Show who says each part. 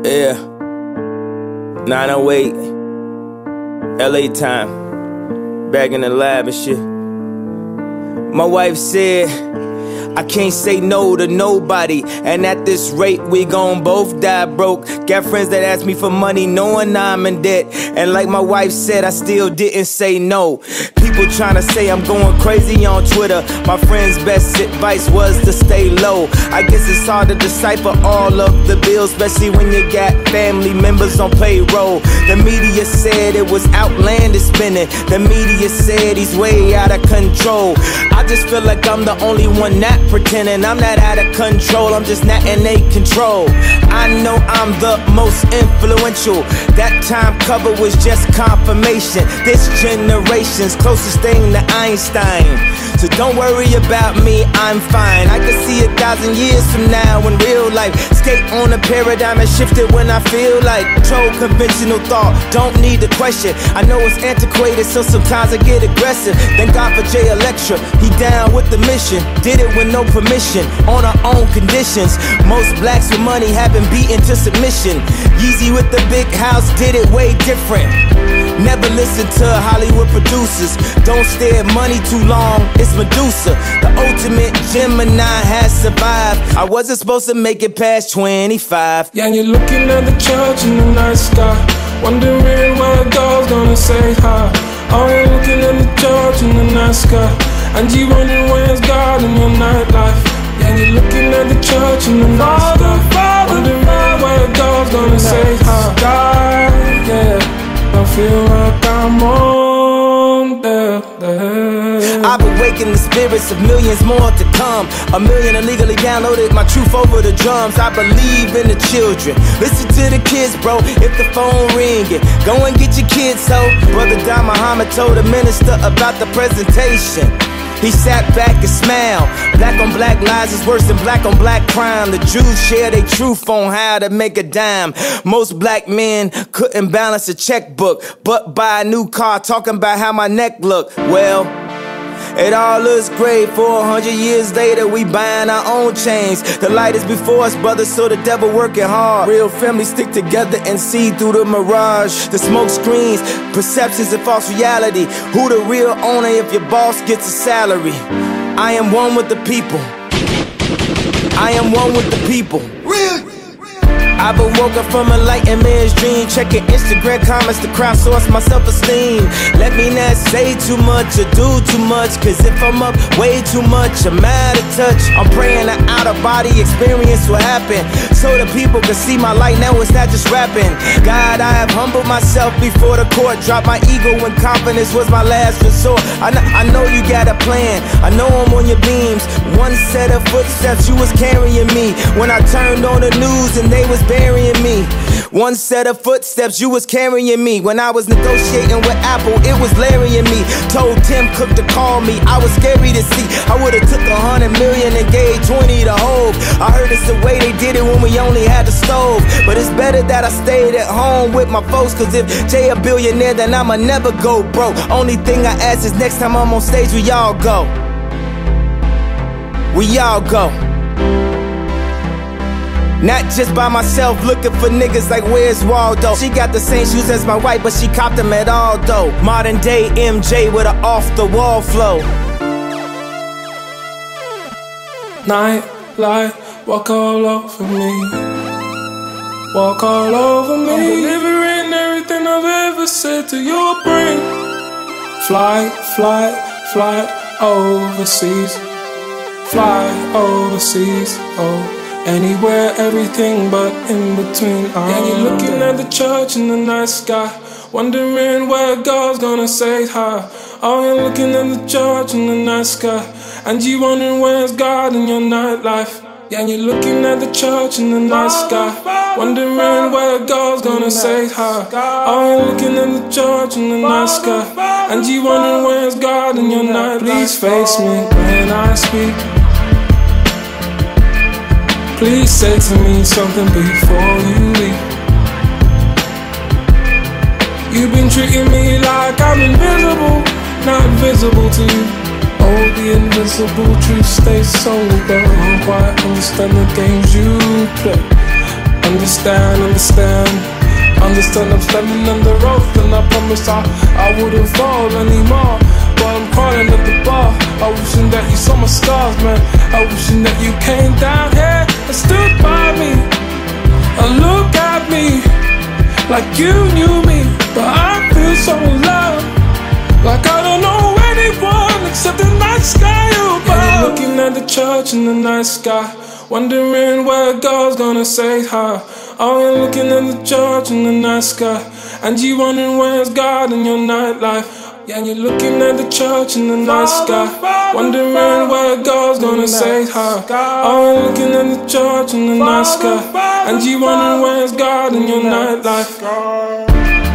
Speaker 1: Yeah, 908, LA time, back in the lab and shit. My wife said, I can't say no to nobody, and at this rate we gon' both die broke. Got friends that ask me for money knowing I'm in debt, and like my wife said, I still didn't say no. People tryna say I'm going crazy on Twitter. My friend's best advice was to stay low. I guess it's hard to decipher all of the bills, especially when you got family members on payroll. The media said it was outlandish spending. The media said he's way out of control. I just feel like I'm the only one not pretending. I'm not out of control, I'm just not in a control. I know I'm the most influential. That time cover was just confirmation. This generation's closest thing to Einstein. So don't worry about me, I'm fine. I can see 1,000 years from now in real life. Skate on a paradigm and shift it when I feel like. Control conventional thought, don't need to question. I know it's antiquated, so sometimes I get aggressive. Thank God for Jay Electra, he down with the mission. Did it with no permission, on our own conditions. Most blacks with money have been beaten to submission. Yeezy with the big house did it way different. Never listen to Hollywood producers. Don't stare at money too long, it's Medusa. The ultimate Gemini has survived. I wasn't supposed to make it past 25.
Speaker 2: Yeah, you're looking at the church in the night sky, wondering where God's gonna say hi. Oh, you're looking at the church in the night sky, and you wondering where's God in your nightlife. Yeah, you're looking at the church in the night sky, wondering where God's gonna say hi. God, yeah, I feel like I'm on there.
Speaker 1: I've awakened the spirits of millions more to come. 1 million illegally downloaded my truth over the drums. I believe in the children. Listen to the kids, bro, if the phone ringing. Go and get your kids, ho. Brother Don Muhammad told the minister about the presentation. He sat back and smiled. Black on black lies is worse than black on black crime. The Jews share their truth on how to make a dime. Most black men couldn't balance a checkbook, but buy a new car talking about how my neck look. Well, it all looks great. 400 years later, we buying our own chains. The light is before us, brothers, so the devil working hard. Real families stick together and see through the mirage. The smoke screens, perceptions and false reality. Who the real owner if your boss gets a salary? I am one with the people. I am one with the people. Real. I've been woken from a light and man's dream, checking Instagram comments to crowdsource my self-esteem. Let me not say too much or do too much, cause if I'm up way too much, I'm out of touch. I'm praying an out-of-body experience will happen, so the people can see my light. Now it's not just rapping. God, I have humbled myself before the court. Dropped my ego when confidence was my last resort. I know you got a plan, I know I'm on your beams. One set of footsteps, you was carrying me. When I turned on the news and they was burying me. One set of footsteps, you was carrying me. When I was negotiating with Apple, it was Larry and me. Told Tim Cook to call me, I was scary to see. I would've took 100 million and gave 20 to Hov. I heard it's the way they did it when we only had the stove. But it's better that I stayed at home with my folks, cause if Jay a billionaire, then I'ma never go broke. Only thing I ask is next time I'm on stage, we all go. We all go. Not just by myself, looking for niggas like where's Waldo. She got the same shoes as my wife, but she copped them at Aldo. Modern day MJ with an off-the-wall flow.
Speaker 2: Night light, walk all over me. Walk all over me. I'm delivering everything I've ever said to your brain. Fly, fly, fly overseas. Fly overseas, oh. Anywhere, everything but in between. Yeah, you're looking at the church in the night sky, wondering where God's gonna say hi. Oh, you're looking at the church in the night sky, and you wondering where's God in your nightlife. Yeah, you're looking at the church in the night sky, wondering where God's gonna say hi. Oh, you're looking at the church in the night sky, and you wondering where's God in your nightlife. Please face me when I speak. Please say to me something before you leave. You've been treating me like I'm invisible, not visible to you. Oh, the invisible truth stays sober. I don't quite understand the games you play. understand. Understand I'm standing on the road, and I promise I wouldn't fall anymore. But I'm crying at the bar. I wishing that you saw my scars, man. I wishing that you came down here and stood by me and look at me like you knew me. But I feel so alone, like I don't know anyone except the night sky above. Yeah, you're looking at the church in the night sky, wondering where God's gonna say hi. Oh, you're looking at the church in the night sky, and you wondering where's God in your nightlife. Yeah, you're looking at the church in the night sky, wondering where God's gonna say hi. Oh, you're looking at the church in the night sky, and you wondering where's God in your nightlife.